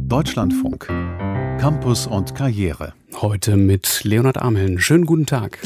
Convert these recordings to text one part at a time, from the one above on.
Deutschlandfunk. Campus und Karriere. Heute mit Leonhard Ameln. Schönen guten Tag.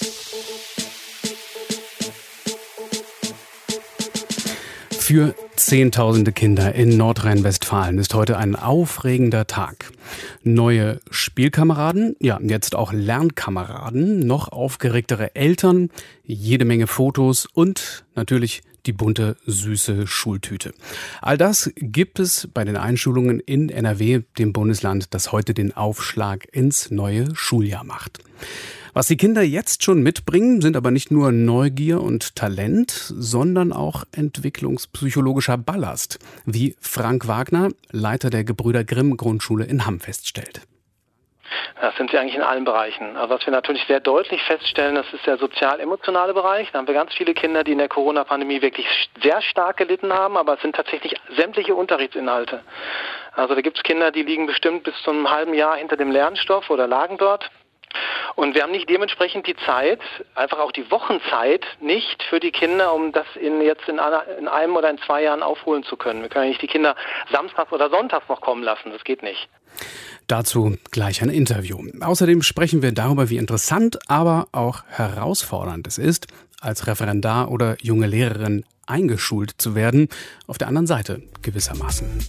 Für Zehntausende Kinder in Nordrhein-Westfalen ist heute ein aufregender Tag. Neue Spielkameraden, ja, jetzt auch Lernkameraden, noch aufgeregtere Eltern, jede Menge Fotos und natürlich die bunte, süße Schultüte. All das gibt es bei den Einschulungen in NRW, dem Bundesland, das heute den Aufschlag ins neue Schuljahr macht. Was die Kinder jetzt schon mitbringen, sind aber nicht nur Neugier und Talent, sondern auch entwicklungspsychologischer Ballast, wie Frank Wagner, Leiter der Gebrüder Grimm Grundschule in Hamm, feststellt. Das sind sie eigentlich in allen Bereichen. Also was wir natürlich sehr deutlich feststellen, das ist der sozial-emotionale Bereich. Da haben wir ganz viele Kinder, die in der Corona-Pandemie wirklich sehr stark gelitten haben, aber es sind tatsächlich sämtliche Unterrichtsinhalte. Also da gibt es Kinder, die liegen bestimmt bis zu einem halben Jahr hinter dem Lernstoff oder lagen dort. Und wir haben nicht dementsprechend die Zeit, einfach auch die Wochenzeit nicht für die Kinder, um das jetzt in einem oder in 2 Jahren aufholen zu können. Wir können ja nicht die Kinder samstags oder sonntags noch kommen lassen, das geht nicht. Dazu gleich ein Interview. Außerdem sprechen wir darüber, wie interessant, aber auch herausfordernd es ist, als Referendar oder junge Lehrerin eingeschult zu werden. Auf der anderen Seite gewissermaßen.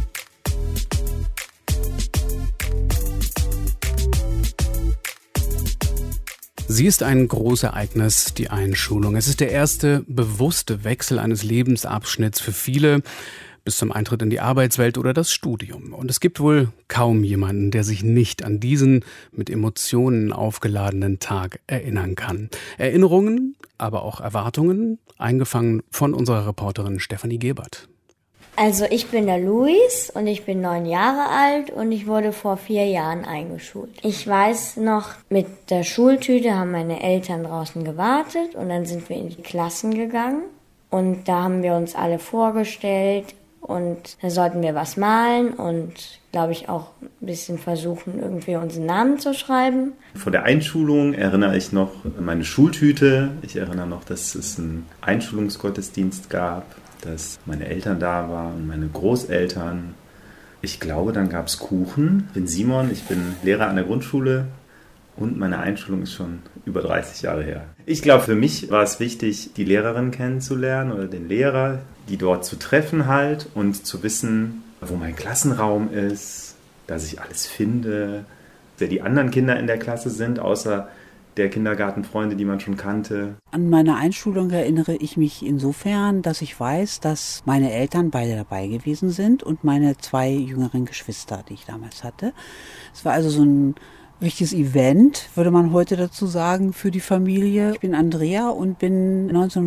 Sie ist ein Großereignis, die Einschulung. Es ist der erste bewusste Wechsel eines Lebensabschnitts für viele bis zum Eintritt in die Arbeitswelt oder das Studium. Und es gibt wohl kaum jemanden, der sich nicht an diesen mit Emotionen aufgeladenen Tag erinnern kann. Erinnerungen, aber auch Erwartungen, eingefangen von unserer Reporterin Stefanie Gebert. Also ich bin der Luis und ich bin 9 Jahre alt und ich wurde vor 4 Jahren eingeschult. Ich weiß noch, mit der Schultüte haben meine Eltern draußen gewartet und dann sind wir in die Klassen gegangen und da haben wir uns alle vorgestellt und da sollten wir was malen und, glaube ich, auch ein bisschen versuchen, irgendwie unseren Namen zu schreiben. Vor der Einschulung erinnere ich noch an meine Schultüte. Ich erinnere noch, dass es einen Einschulungsgottesdienst gab, dass meine Eltern da waren und meine Großeltern. Ich glaube, dann gab es Kuchen. Ich bin Simon, ich bin Lehrer an der Grundschule und meine Einschulung ist schon über 30 Jahre her. Ich glaube, für mich war es wichtig, die Lehrerin kennenzulernen oder den Lehrer, die dort zu treffen halt und zu wissen, wo mein Klassenraum ist, dass ich alles finde, wer die anderen Kinder in der Klasse sind, außer der Kindergartenfreunde, die man schon kannte. An meine Einschulung erinnere ich mich insofern, dass ich weiß, dass meine Eltern beide dabei gewesen sind und meine 2 jüngeren Geschwister, die ich damals hatte. Es war also so ein richtiges Event, würde man heute dazu sagen, für die Familie. Ich bin Andrea und bin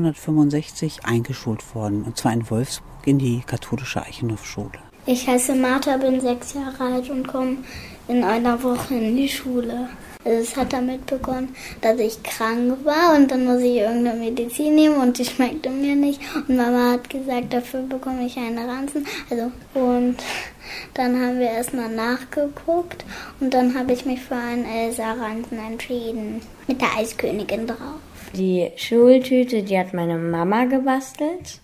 1965 eingeschult worden, und zwar in Wolfsburg in die katholische Eichendorff-Schule. Ich heiße Martha, bin 6 Jahre alt und komme in einer Woche in die Schule. Also es hat damit begonnen, dass ich krank war und dann muss ich irgendeine Medizin nehmen und die schmeckte mir nicht. Und Mama hat gesagt, dafür bekomme ich eine Ranzen. Und dann haben wir erstmal nachgeguckt und dann habe ich mich für einen Elsa-Ranzen entschieden. Mit der Eiskönigin drauf. Die Schultüte, die hat meine Mama gebastelt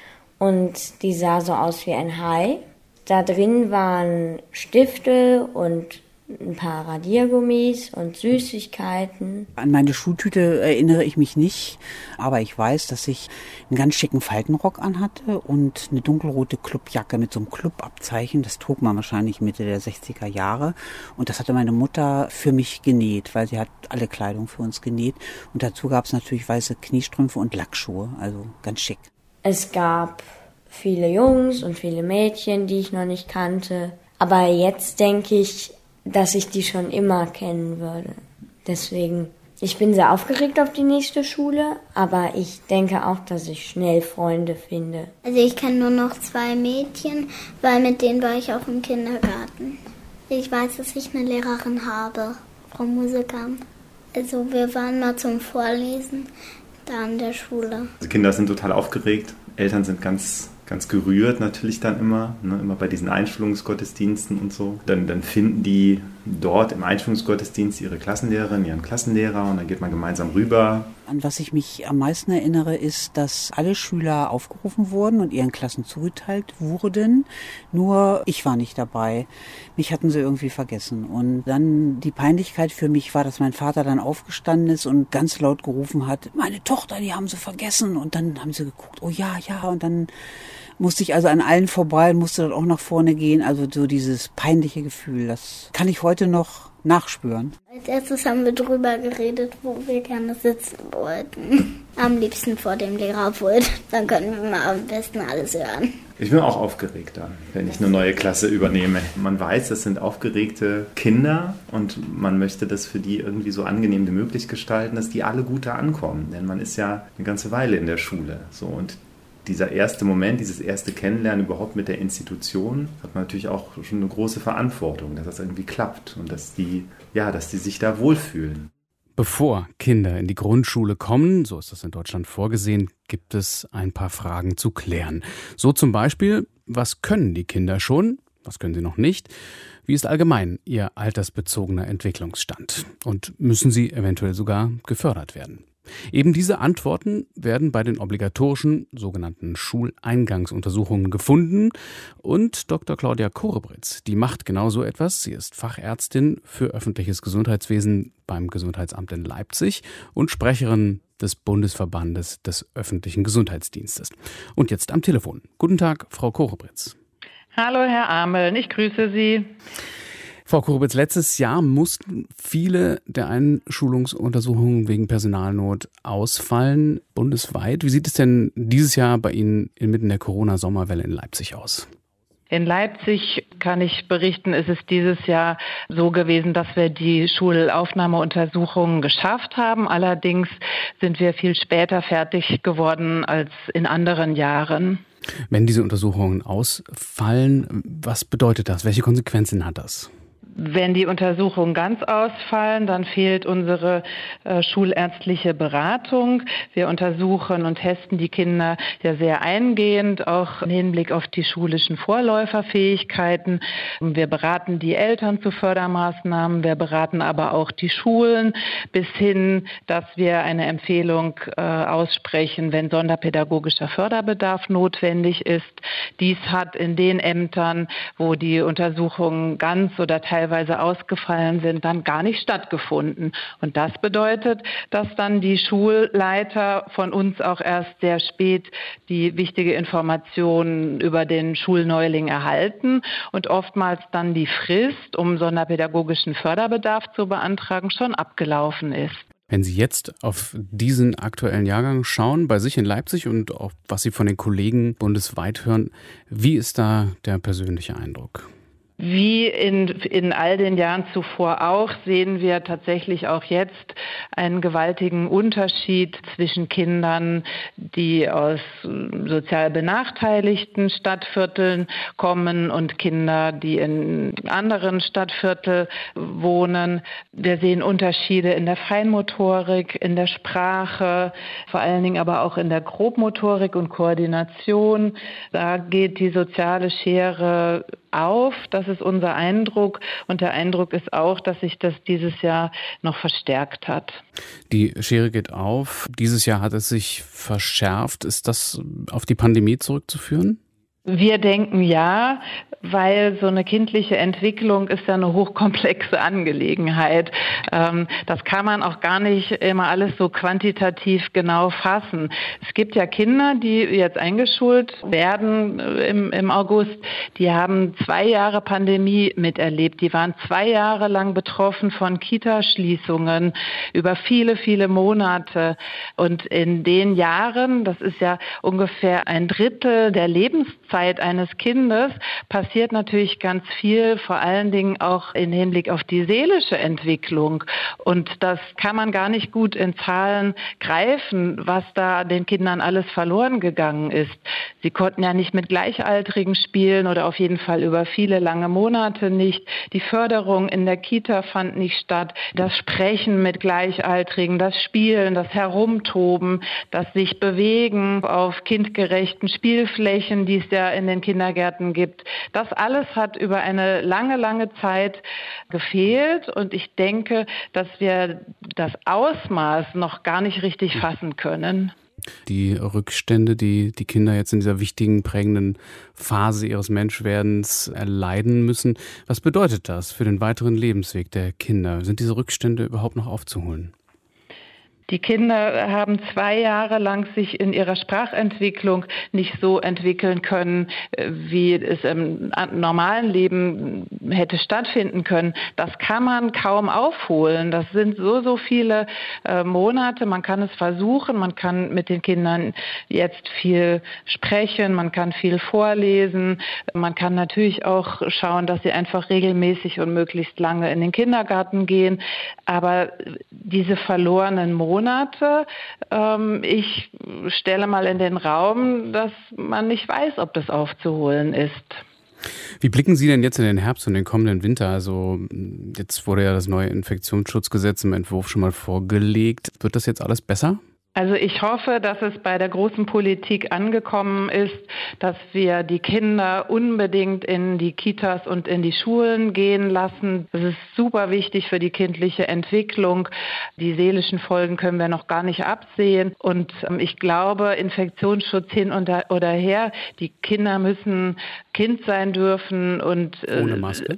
und die sah so aus wie ein Hai. Da drin waren Stifte und ein paar Radiergummis und Süßigkeiten. An meine Schultüte erinnere ich mich nicht, aber ich weiß, dass ich einen ganz schicken Faltenrock anhatte und eine dunkelrote Clubjacke mit so einem Clubabzeichen. Das trug man wahrscheinlich Mitte der 60er Jahre. Und das hatte meine Mutter für mich genäht, weil sie hat alle Kleidung für uns genäht. Und dazu gab es natürlich weiße Kniestrümpfe und Lackschuhe, also ganz schick. Es gab viele Jungs und viele Mädchen, die ich noch nicht kannte. Aber jetzt denke ich, dass ich die schon immer kennen würde. Deswegen, ich bin sehr aufgeregt auf die nächste Schule, aber ich denke auch, dass ich schnell Freunde finde. Also ich kenne nur noch 2 Mädchen, weil mit denen war ich auch im Kindergarten. Ich weiß, dass ich eine Lehrerin habe, Frau Musekam. Also wir waren mal zum Vorlesen da an der Schule. Die Kinder sind total aufgeregt, Eltern sind ganz gerührt natürlich dann immer bei diesen Einschulungsgottesdiensten und so. Dann finden die dort im Einschulungsgottesdienst ihre Klassenlehrerin, ihren Klassenlehrer und dann geht man gemeinsam rüber. An was ich mich am meisten erinnere, ist, dass alle Schüler aufgerufen wurden und ihren Klassen zugeteilt wurden. Nur ich war nicht dabei. Mich hatten sie irgendwie vergessen. Und dann die Peinlichkeit für mich war, dass mein Vater dann aufgestanden ist und ganz laut gerufen hat, meine Tochter, die haben sie vergessen. Und dann haben sie geguckt, oh ja, ja. Und dann musste ich also an allen vorbei und musste dann auch nach vorne gehen. Also so dieses peinliche Gefühl, das kann ich heute noch nachspüren. Als erstes haben wir drüber geredet, wo wir gerne sitzen wollten. Am liebsten vor dem Lehrerpult. Dann können wir mal am besten alles hören. Ich bin auch aufgeregt dann, wenn ich eine neue Klasse übernehme. Man weiß, das sind aufgeregte Kinder und man möchte das für die irgendwie so angenehm wie möglich gestalten, dass die alle gut da ankommen. Denn man ist ja eine ganze Weile in der Schule. So, und dieser erste Moment, dieses erste Kennenlernen überhaupt mit der Institution, hat man natürlich auch schon eine große Verantwortung, dass das irgendwie klappt und dass die sich da wohlfühlen. Bevor Kinder in die Grundschule kommen, so ist das in Deutschland vorgesehen, gibt es ein paar Fragen zu klären. So zum Beispiel, was können die Kinder schon, was können sie noch nicht? Wie ist allgemein ihr altersbezogener Entwicklungsstand? Und müssen sie eventuell sogar gefördert werden? Eben diese Antworten werden bei den obligatorischen sogenannten Schuleingangsuntersuchungen gefunden und Dr. Claudia Korebritz, die macht genau so etwas. Sie ist Fachärztin für öffentliches Gesundheitswesen beim Gesundheitsamt in Leipzig und Sprecherin des Bundesverbandes des öffentlichen Gesundheitsdienstes. Und jetzt am Telefon. Guten Tag, Frau Korebritz. Hallo, Herr Ameln, ich grüße Sie. Frau Korebitz, letztes Jahr mussten viele der Einschulungsuntersuchungen wegen Personalnot ausfallen, bundesweit. Wie sieht es denn dieses Jahr bei Ihnen inmitten der Corona-Sommerwelle in Leipzig aus? In Leipzig kann ich berichten, ist es dieses Jahr so gewesen, dass wir die Schulaufnahmeuntersuchungen geschafft haben. Allerdings sind wir viel später fertig geworden als in anderen Jahren. Wenn diese Untersuchungen ausfallen, was bedeutet das? Welche Konsequenzen hat das? Wenn die Untersuchungen ganz ausfallen, dann fehlt unsere schulärztliche Beratung. Wir untersuchen und testen die Kinder ja sehr eingehend, auch im Hinblick auf die schulischen Vorläuferfähigkeiten. Wir beraten die Eltern zu Fördermaßnahmen, wir beraten aber auch die Schulen bis hin, dass wir eine Empfehlung aussprechen, wenn sonderpädagogischer Förderbedarf notwendig ist. Dies hat in den Ämtern, wo die Untersuchungen ganz oder teilweise ausgefallen sind, dann gar nicht stattgefunden. Und das bedeutet, dass dann die Schulleiter von uns auch erst sehr spät die wichtige Information über den Schulneuling erhalten und oftmals dann die Frist, um sonderpädagogischen Förderbedarf zu beantragen, schon abgelaufen ist. Wenn Sie jetzt auf diesen aktuellen Jahrgang schauen, bei sich in Leipzig und auch was Sie von den Kollegen bundesweit hören, wie ist da der persönliche Eindruck? Wie in all den Jahren zuvor auch, sehen wir tatsächlich auch jetzt einen gewaltigen Unterschied zwischen Kindern, die aus sozial benachteiligten Stadtvierteln kommen und Kinder, die in anderen Stadtvierteln wohnen. Wir sehen Unterschiede in der Feinmotorik, in der Sprache, vor allen Dingen aber auch in der Grobmotorik und Koordination. Da geht die soziale Schere auf. Das ist unser Eindruck. Und der Eindruck ist auch, dass sich das dieses Jahr noch verstärkt hat. Die Schere geht auf. Dieses Jahr hat es sich verschärft. Ist das auf die Pandemie zurückzuführen? Wir denken ja, weil so eine kindliche Entwicklung ist ja eine hochkomplexe Angelegenheit. Das kann man auch gar nicht immer alles so quantitativ genau fassen. Es gibt ja Kinder, die jetzt eingeschult werden im August, die haben 2 Jahre Pandemie miterlebt. Die waren 2 Jahre lang betroffen von Kitaschließungen über viele, viele Monate. Und in den Jahren, das ist ja ungefähr 1/3 der Lebenszeit eines Kindes, passiert natürlich ganz viel, vor allen Dingen auch im Hinblick auf die seelische Entwicklung. Und das kann man gar nicht gut in Zahlen greifen, was da den Kindern alles verloren gegangen ist. Sie konnten ja nicht mit Gleichaltrigen spielen oder auf jeden Fall über viele lange Monate nicht. Die Förderung in der Kita fand nicht statt. Das Sprechen mit Gleichaltrigen, das Spielen, das Herumtoben, das sich bewegen auf kindgerechten Spielflächen, die es ja mehr in den Kindergärten gibt. Das alles hat über eine lange, lange Zeit gefehlt und ich denke, dass wir das Ausmaß noch gar nicht richtig fassen können. Die Rückstände, die die Kinder jetzt in dieser wichtigen, prägenden Phase ihres Menschwerdens erleiden müssen. Was bedeutet das für den weiteren Lebensweg der Kinder? Sind diese Rückstände überhaupt noch aufzuholen? Die Kinder haben 2 Jahre lang sich in ihrer Sprachentwicklung nicht so entwickeln können, wie es im normalen Leben hätte stattfinden können. Das kann man kaum aufholen. Das sind so viele Monate. Man kann es versuchen. Man kann mit den Kindern jetzt viel sprechen. Man kann viel vorlesen. Man kann natürlich auch schauen, dass sie einfach regelmäßig und möglichst lange in den Kindergarten gehen. Aber diese verlorenen Monate, ich stelle mal in den Raum, dass man nicht weiß, ob das aufzuholen ist. Wie blicken Sie denn jetzt in den Herbst und den kommenden Winter? Also jetzt wurde ja das neue Infektionsschutzgesetz im Entwurf schon mal vorgelegt. Wird das jetzt alles besser? Also ich hoffe, dass es bei der großen Politik angekommen ist, dass wir die Kinder unbedingt in die Kitas und in die Schulen gehen lassen. Das ist super wichtig für die kindliche Entwicklung. Die seelischen Folgen können wir noch gar nicht absehen. Und ich glaube, Infektionsschutz hin oder her, die Kinder müssen Kind sein dürfen und ohne Maske?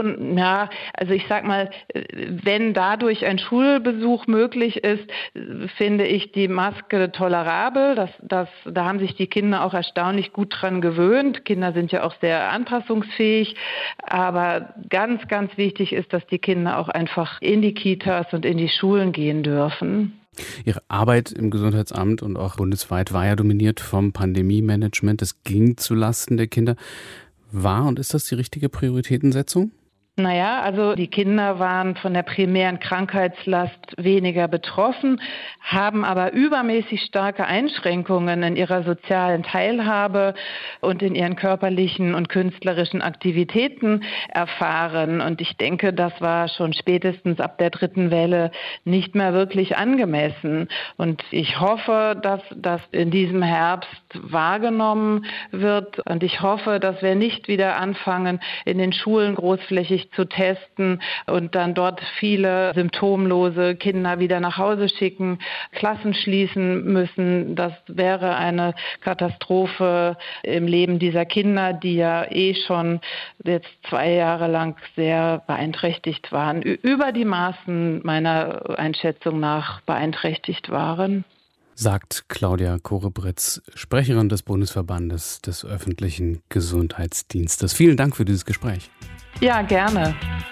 Also ich sag mal, wenn dadurch ein Schulbesuch möglich ist, finde ich die Maske tolerabel. Da haben sich die Kinder auch erstaunlich gut dran gewöhnt. Kinder sind ja auch sehr anpassungsfähig. Aber ganz, ganz wichtig ist, dass die Kinder auch einfach in die Kitas und in die Schulen gehen dürfen. Ihre Arbeit im Gesundheitsamt und auch bundesweit war ja dominiert vom Pandemie-Management. Es ging zulasten der Kinder. War und ist das die richtige Prioritätensetzung? Naja, also die Kinder waren von der primären Krankheitslast weniger betroffen, haben aber übermäßig starke Einschränkungen in ihrer sozialen Teilhabe und in ihren körperlichen und künstlerischen Aktivitäten erfahren. Und ich denke, das war schon spätestens ab der 3. Welle nicht mehr wirklich angemessen. Und ich hoffe, dass das in diesem Herbst wahrgenommen wird. Und ich hoffe, dass wir nicht wieder anfangen, in den Schulen großflächig zu testen und dann dort viele symptomlose Kinder wieder nach Hause schicken, Klassen schließen müssen. Das wäre eine Katastrophe im Leben dieser Kinder, die ja schon jetzt 2 Jahre lang sehr beeinträchtigt waren, über die Maßen meiner Einschätzung nach beeinträchtigt waren. Sagt Claudia Korebritz, Sprecherin des Bundesverbandes des öffentlichen Gesundheitsdienstes. Vielen Dank für dieses Gespräch. Ja, gerne.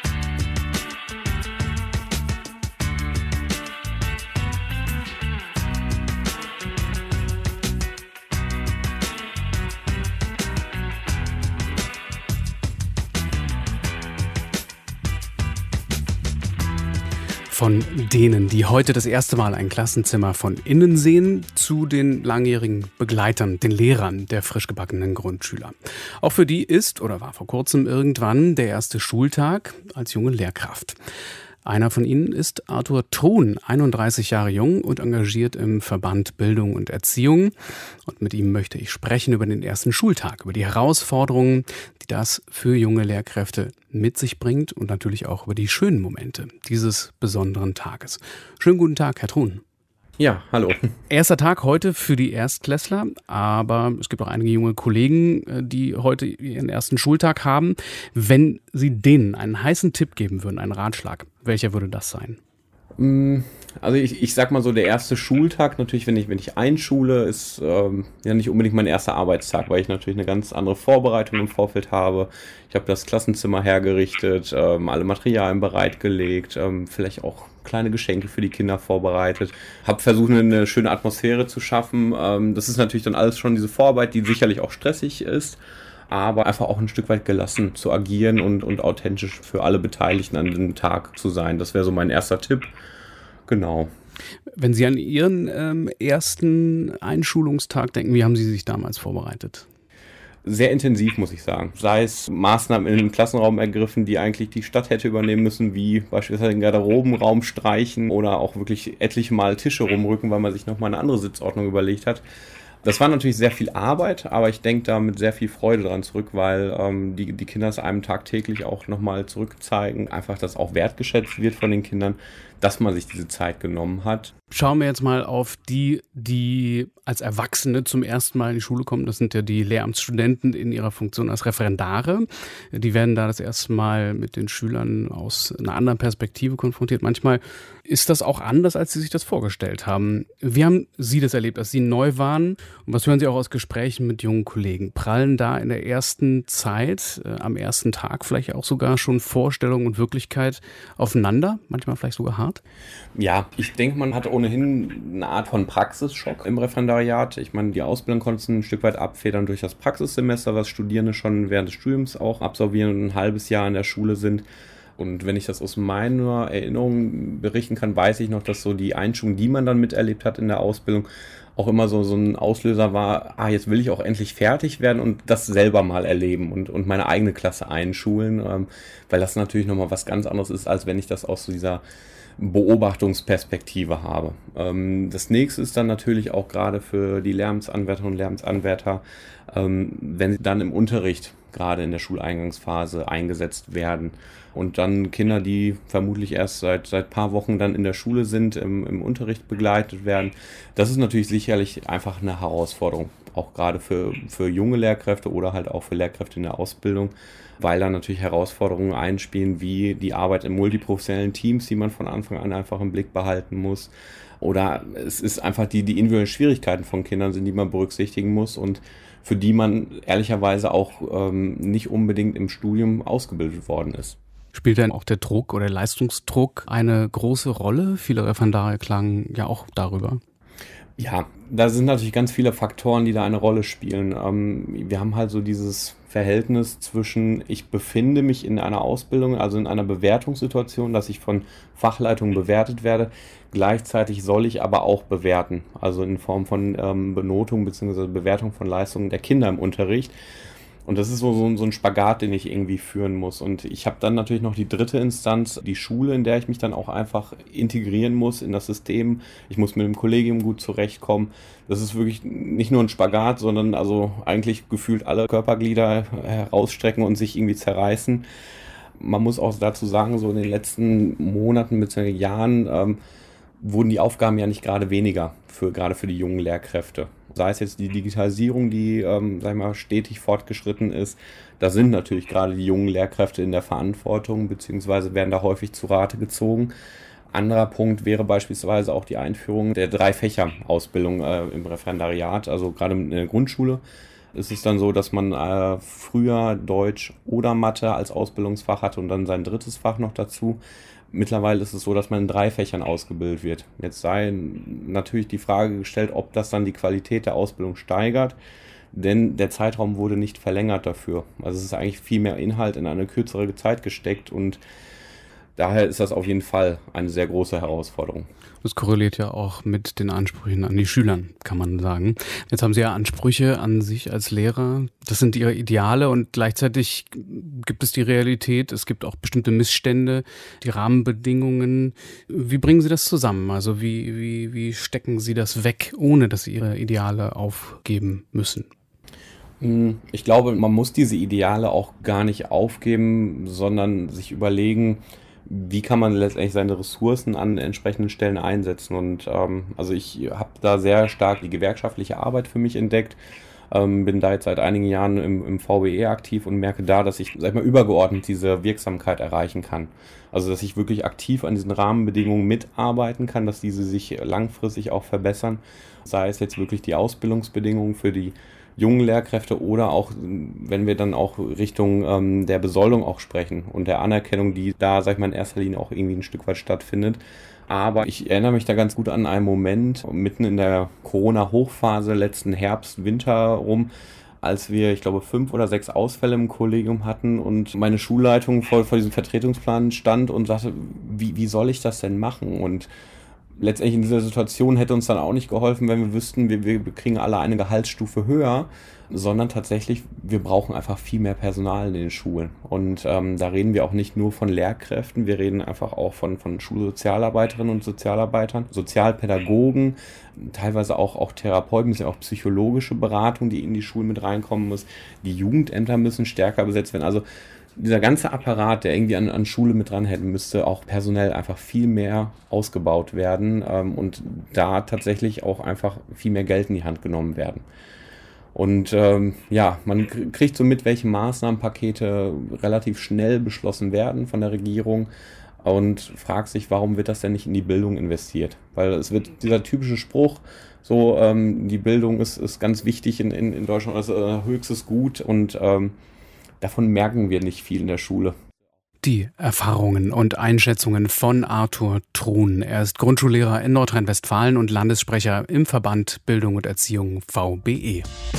Von denen, die heute das erste Mal ein Klassenzimmer von innen sehen, zu den langjährigen Begleitern, den Lehrern der frisch gebackenen Grundschüler. Auch für die ist oder war vor kurzem irgendwann der erste Schultag als junge Lehrkraft. Einer von ihnen ist Arthur Thron, 31 Jahre jung und engagiert im Verband Bildung und Erziehung. Und mit ihm möchte ich sprechen über den ersten Schultag, über die Herausforderungen, die das für junge Lehrkräfte mit sich bringt und natürlich auch über die schönen Momente dieses besonderen Tages. Schönen guten Tag, Herr Thron. Ja, hallo. Erster Tag heute für die Erstklässler, aber es gibt auch einige junge Kollegen, die heute ihren ersten Schultag haben. Wenn Sie denen einen heißen Tipp geben würden, einen Ratschlag, welcher würde das sein? Also ich sag mal so, der erste Schultag, natürlich, wenn ich einschule, ist ja nicht unbedingt mein erster Arbeitstag, weil ich natürlich eine ganz andere Vorbereitung im Vorfeld habe. Ich habe das Klassenzimmer hergerichtet, alle Materialien bereitgelegt, vielleicht auch kleine Geschenke für die Kinder vorbereitet. Habe versucht, eine schöne Atmosphäre zu schaffen. Das ist natürlich dann alles schon diese Vorarbeit, die sicherlich auch stressig ist, aber einfach auch ein Stück weit gelassen zu agieren und authentisch für alle Beteiligten an dem Tag zu sein. Das wäre so mein erster Tipp. Genau. Wenn Sie an Ihren ersten Einschulungstag denken, wie haben Sie sich damals vorbereitet? Sehr intensiv, muss ich sagen. Sei es Maßnahmen in dem Klassenraum ergriffen, die eigentlich die Stadt hätte übernehmen müssen, wie beispielsweise den Garderobenraum streichen oder auch wirklich etliche Mal Tische rumrücken, weil man sich nochmal eine andere Sitzordnung überlegt hat. Das war natürlich sehr viel Arbeit, aber ich denke da mit sehr viel Freude dran zurück, weil die Kinder es einem tagtäglich auch nochmal zurückzeigen. Einfach, dass auch wertgeschätzt wird von den Kindern, dass man sich diese Zeit genommen hat. Schauen wir jetzt mal auf die als Erwachsene zum ersten Mal in die Schule kommen. Das sind ja die Lehramtsstudenten in ihrer Funktion als Referendare. Die werden da das erste Mal mit den Schülern aus einer anderen Perspektive konfrontiert. Manchmal ist das auch anders, als Sie sich das vorgestellt haben. Wie haben Sie das erlebt, als Sie neu waren? Und was hören Sie auch aus Gesprächen mit jungen Kollegen? Prallen da in der ersten Zeit, am ersten Tag vielleicht auch sogar schon Vorstellung und Wirklichkeit aufeinander? Manchmal vielleicht sogar hart? Ja, ich denke, man hat ohnehin eine Art von Praxisschock im Referendariat. Ich meine, die Ausbildung konnte ein Stück weit abfedern durch das Praxissemester, was Studierende schon während des Studiums auch absolvieren und ein halbes Jahr in der Schule sind. Und wenn ich das aus meiner Erinnerung berichten kann, weiß ich noch, dass so die Einschulung, die man dann miterlebt hat in der Ausbildung, auch immer so ein Auslöser war, jetzt will ich auch endlich fertig werden und das selber mal erleben und meine eigene Klasse einschulen, weil das natürlich nochmal was ganz anderes ist, als wenn ich das aus so dieser Beobachtungsperspektive habe. Das nächste ist dann natürlich auch gerade für die Lehramtsanwärterinnen und Lehramtsanwärter, wenn sie dann im Unterricht gerade in der Schuleingangsphase eingesetzt werden und dann Kinder, die vermutlich erst seit paar Wochen dann in der Schule sind, im Unterricht begleitet werden. Das ist natürlich sicherlich einfach eine Herausforderung, auch gerade für junge Lehrkräfte oder halt auch für Lehrkräfte in der Ausbildung, weil da natürlich Herausforderungen einspielen, wie die Arbeit in multiprofessionellen Teams, die man von Anfang an einfach im Blick behalten muss. Oder es ist einfach die individuellen Schwierigkeiten von Kindern sind, die man berücksichtigen muss und für die man ehrlicherweise auch nicht unbedingt im Studium ausgebildet worden ist. Spielt dann auch der Druck oder der Leistungsdruck eine große Rolle? Viele Referendare klagen ja auch darüber. Ja, da sind natürlich ganz viele Faktoren, die da eine Rolle spielen. Wir haben halt so dieses Verhältnis zwischen, ich befinde mich in einer Ausbildung, also in einer Bewertungssituation, dass ich von Fachleitungen bewertet werde. Gleichzeitig soll ich aber auch bewerten, also in Form von Benotung bzw. Bewertung von Leistungen der Kinder im Unterricht. Und das ist so ein Spagat, den ich irgendwie führen muss. Und ich habe dann natürlich noch die dritte Instanz, die Schule, in der ich mich dann auch einfach integrieren muss in das System. Ich muss mit dem Kollegium gut zurechtkommen. Das ist wirklich nicht nur ein Spagat, sondern also eigentlich gefühlt alle Körperglieder herausstrecken und sich irgendwie zerreißen. Man muss auch dazu sagen, so in den letzten Monaten bzw. Jahren wurden die Aufgaben ja nicht gerade weniger, gerade für die jungen Lehrkräfte. Sei es jetzt die Digitalisierung, die sag ich mal, stetig fortgeschritten ist. Da sind natürlich gerade die jungen Lehrkräfte in der Verantwortung, beziehungsweise werden da häufig zu Rate gezogen. Anderer Punkt wäre beispielsweise auch die Einführung der 3-Fächer-Ausbildung im Referendariat, also gerade in der Grundschule. Ist es dann so, dass man früher Deutsch oder Mathe als Ausbildungsfach hatte und dann sein drittes Fach noch dazu. Mittlerweile ist es so, dass man in 3 Fächern ausgebildet wird. Jetzt sei natürlich die Frage gestellt, ob das dann die Qualität der Ausbildung steigert, denn der Zeitraum wurde nicht verlängert dafür. Also es ist eigentlich viel mehr Inhalt in eine kürzere Zeit gesteckt und daher ist das auf jeden Fall eine sehr große Herausforderung. Das korreliert ja auch mit den Ansprüchen an die Schüler, kann man sagen. Jetzt haben Sie ja Ansprüche an sich als Lehrer. Das sind Ihre Ideale und gleichzeitig gibt es die Realität. Es gibt auch bestimmte Missstände, die Rahmenbedingungen. Wie bringen Sie das zusammen? Also wie stecken Sie das weg, ohne dass Sie Ihre Ideale aufgeben müssen? Ich glaube, man muss diese Ideale auch gar nicht aufgeben, sondern sich überlegen, wie kann man letztendlich seine Ressourcen an entsprechenden Stellen einsetzen. Und also ich habe da sehr stark die gewerkschaftliche Arbeit für mich entdeckt, bin da jetzt seit einigen Jahren im VBE aktiv und merke da, dass ich, sag ich mal, übergeordnet diese Wirksamkeit erreichen kann. Also dass ich wirklich aktiv an diesen Rahmenbedingungen mitarbeiten kann, dass diese sich langfristig auch verbessern. Sei es jetzt wirklich die Ausbildungsbedingungen für die jungen Lehrkräfte oder auch, wenn wir dann auch Richtung der Besoldung auch sprechen und der Anerkennung, die da, sag ich mal, in erster Linie auch irgendwie ein Stück weit stattfindet. Aber ich erinnere mich da ganz gut an einen Moment, mitten in der Corona-Hochphase, letzten Herbst, Winter rum, als wir, ich glaube, 5 oder 6 Ausfälle im Kollegium hatten und meine Schulleitung vor diesem Vertretungsplan stand und sagte, wie soll ich das denn machen? Und letztendlich in dieser Situation hätte uns dann auch nicht geholfen, wenn wir wüssten, wir kriegen alle eine Gehaltsstufe höher, sondern tatsächlich, wir brauchen einfach viel mehr Personal in den Schulen. Und da reden wir auch nicht nur von Lehrkräften, wir reden einfach auch von Schulsozialarbeiterinnen und Sozialarbeitern, Sozialpädagogen, teilweise auch Therapeuten, müssen auch psychologische Beratung, die in die Schulen mit reinkommen muss. Die Jugendämter müssen stärker besetzt werden. Also dieser ganze Apparat, der irgendwie an Schule mit dran hätte, müsste auch personell einfach viel mehr ausgebaut werden und da tatsächlich auch einfach viel mehr Geld in die Hand genommen werden. Und man kriegt so mit, welche Maßnahmenpakete relativ schnell beschlossen werden von der Regierung und fragt sich, warum wird das denn nicht in die Bildung investiert? Weil es wird dieser typische Spruch, so die Bildung ist ganz wichtig in Deutschland, das ist höchstes Gut und davon merken wir nicht viel in der Schule. Die Erfahrungen und Einschätzungen von Arthur Truhn. Er ist Grundschullehrer in Nordrhein-Westfalen und Landessprecher im Verband Bildung und Erziehung VBE.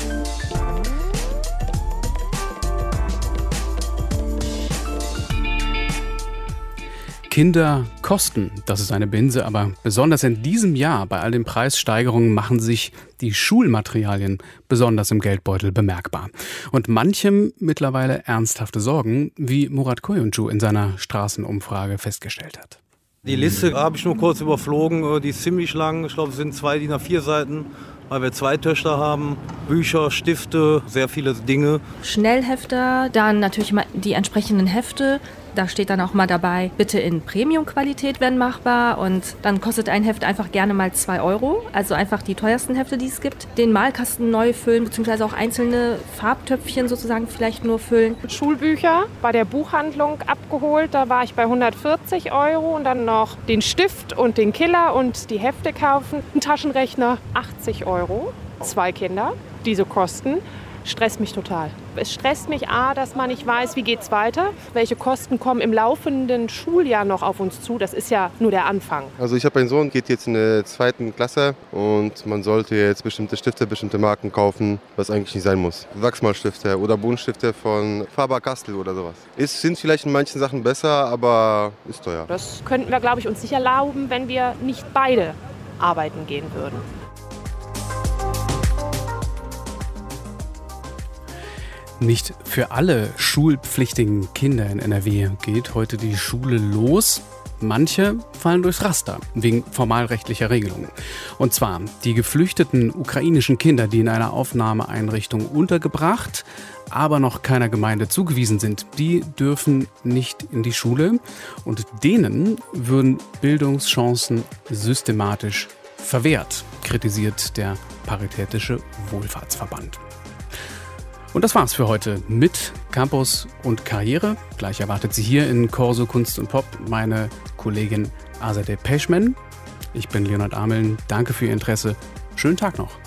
Kinderkosten, das ist eine Binse, aber besonders in diesem Jahr bei all den Preissteigerungen machen sich die Schulmaterialien besonders im Geldbeutel bemerkbar. Und manchem mittlerweile ernsthafte Sorgen, wie Murat Koyuncu in seiner Straßenumfrage festgestellt hat. Die Liste habe ich nur kurz überflogen, die ist ziemlich lang. Ich glaube, es sind 2 DIN A4 Seiten, weil wir 2 Töchter haben. Bücher, Stifte, sehr viele Dinge. Schnellhefter, dann natürlich mal die entsprechenden Hefte. Da steht dann auch mal dabei, bitte in Premium-Qualität, wenn machbar. Und dann kostet ein Heft einfach gerne mal 2 €. Also einfach die teuersten Hefte, die es gibt. Den Malkasten neu füllen, beziehungsweise auch einzelne Farbtöpfchen sozusagen vielleicht nur füllen. Schulbücher bei der Buchhandlung abgeholt. Da war ich bei 140 € und dann noch den Stift und den Killer und die Hefte kaufen. Ein Taschenrechner, 80 €. 2 Kinder, diese Kosten. Stresst mich total. Es stresst mich dass man nicht weiß, wie geht's weiter, welche Kosten kommen im laufenden Schuljahr noch auf uns zu. Das ist ja nur der Anfang. Also ich habe einen Sohn, geht jetzt in der 2. Klasse und man sollte jetzt bestimmte Stifte, bestimmte Marken kaufen, was eigentlich nicht sein muss. Wachsmalstifte oder Buntstifte von Faber-Castell oder sowas. Sind vielleicht in manchen Sachen besser, aber ist teuer. Das könnten wir, glaube ich, uns nicht erlauben, wenn wir nicht beide arbeiten gehen würden. Nicht für alle schulpflichtigen Kinder in NRW geht heute die Schule los. Manche fallen durchs Raster wegen formalrechtlicher Regelungen. Und zwar die geflüchteten ukrainischen Kinder, die in einer Aufnahmeeinrichtung untergebracht, aber noch keiner Gemeinde zugewiesen sind, die dürfen nicht in die Schule und denen würden Bildungschancen systematisch verwehrt, kritisiert der Paritätische Wohlfahrtsverband. Und das war's für heute mit Campus und Karriere. Gleich erwartet Sie hier in Corso Kunst und Pop meine Kollegin Azadeh Peschman. Ich bin Leonhard Ameln. Danke für Ihr Interesse. Schönen Tag noch.